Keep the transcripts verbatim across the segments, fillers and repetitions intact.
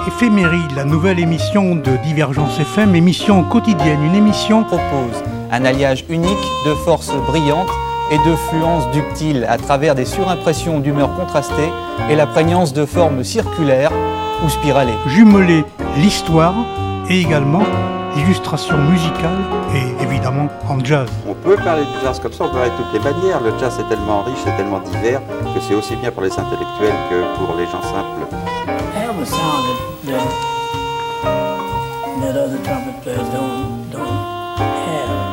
Éphéméride, la nouvelle émission de Divergence F M, émission quotidienne, une émission propose un alliage unique de forces brillantes et de fluences ductiles à travers des surimpressions d'humeurs contrastées et la prégnance de formes circulaires ou spiralées. Jumeler l'histoire et également l'illustration musicale et évidemment en jazz. On peut parler du jazz comme ça, on peut parler de toutes les manières. Le jazz est tellement riche, c'est tellement divers que c'est aussi bien pour les intellectuels que pour les gens simples. I have a sound that, that, that other trumpet players don't, don't have.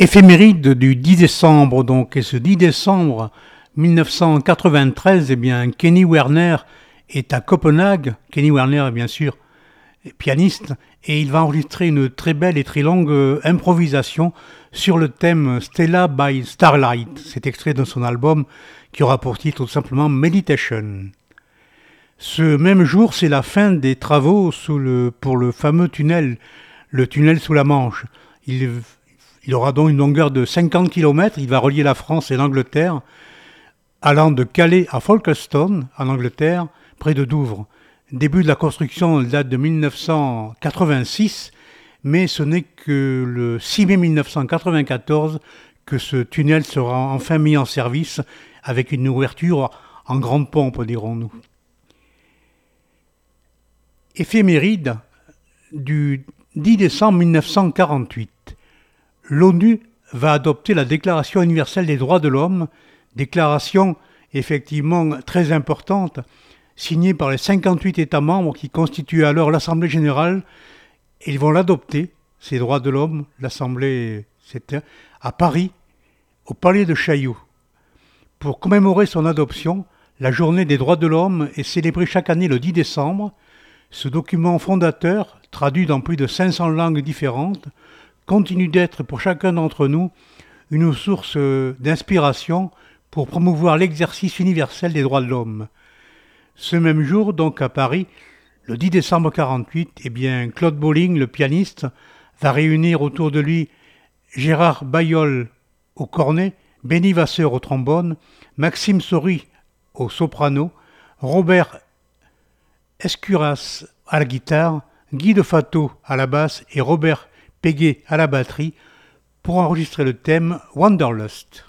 Éphéméride du dix décembre, donc, et ce dix décembre mille neuf cent quatre-vingt-treize, eh bien, Kenny Werner est à Copenhague. Kenny Werner, bien sûr, est pianiste, et il va enregistrer une très belle et très longue euh, improvisation sur le thème Stella by Starlight. C'est extrait de son album qui aura pour titre tout simplement Meditation. Ce même jour, c'est la fin des travaux sous le, pour le fameux tunnel, le tunnel sous la Manche. Il, il aura donc une longueur de cinquante kilomètres, il va relier la France et l'Angleterre, allant de Calais à Folkestone, en Angleterre, près de Douvres. Début de la construction date de mille neuf cent quatre-vingt-six, mais ce n'est que le six mai mille neuf cent quatre-vingt-quatorze que ce tunnel sera enfin mis en service avec une ouverture en grande pompe, dirons-nous. Éphéméride du dix décembre mille neuf cent quarante-huit. L'ONU va adopter la Déclaration universelle des droits de l'homme, déclaration effectivement très importante, signée par les cinquante-huit États membres qui constituaient alors l'Assemblée générale. Ils vont l'adopter, ces droits de l'homme, l'Assemblée, c'était à Paris, au Palais de Chaillot. Pour commémorer son adoption, la Journée des droits de l'homme est célébrée chaque année le dix décembre. Ce document fondateur, traduit dans plus de cinq cents langues différentes, continue d'être pour chacun d'entre nous une source d'inspiration pour promouvoir l'exercice universel des droits de l'homme. Ce même jour, donc à Paris, le dix décembre quarante-huit, eh bien, Claude Bolling, le pianiste, va réunir autour de lui Gérard Bailleul au cornet, Benny Vasseur au trombone, Maxime Saury au soprano, Robert Escuras à la guitare, Guy de Fato à la basse et Robert Péguet à la batterie pour enregistrer le thème Wanderlust.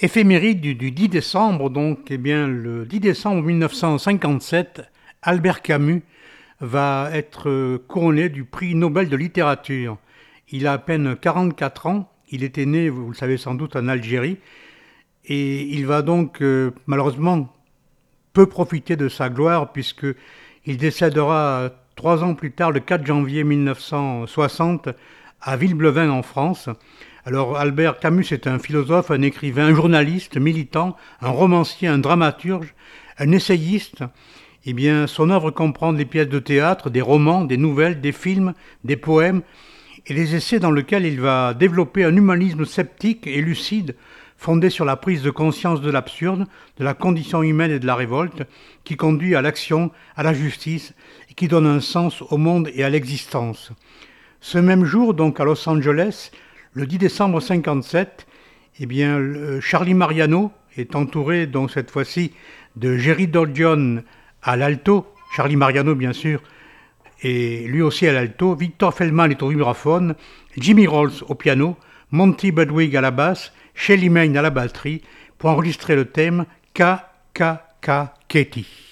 Éphéméride du, du dix décembre, donc, eh bien, le dix décembre mille neuf cent cinquante-sept, Albert Camus va être couronné du prix Nobel de littérature. Il a à peine quarante-quatre ans, il était né, vous le savez sans doute, en Algérie, et il va donc euh, malheureusement peu profiter de sa gloire puisqu'il décédera trois ans plus tard, le quatre janvier mille neuf cent soixante, à Villeblevin en France. Alors Albert Camus est un philosophe, un écrivain, un journaliste, militant, un romancier, un dramaturge, un essayiste. Eh bien, son œuvre comprend des pièces de théâtre, des romans, des nouvelles, des films, des poèmes et des essais dans lesquels il va développer un humanisme sceptique et lucide fondé sur la prise de conscience de l'absurde, de la condition humaine et de la révolte, qui conduit à l'action, à la justice et qui donne un sens au monde et à l'existence. Ce même jour, donc à Los Angeles, le dix décembre cinquante-sept, eh bien, Charlie Mariano est entouré, donc cette fois-ci, de Jerry Dolgeon à l'alto, Charlie Mariano bien sûr, et lui aussi à l'alto, Victor Feldman est au vibraphone, Jimmy Rolls au piano, Monty Budwig à la basse, Shelly Manne à la batterie, pour enregistrer le thème K K K Katie.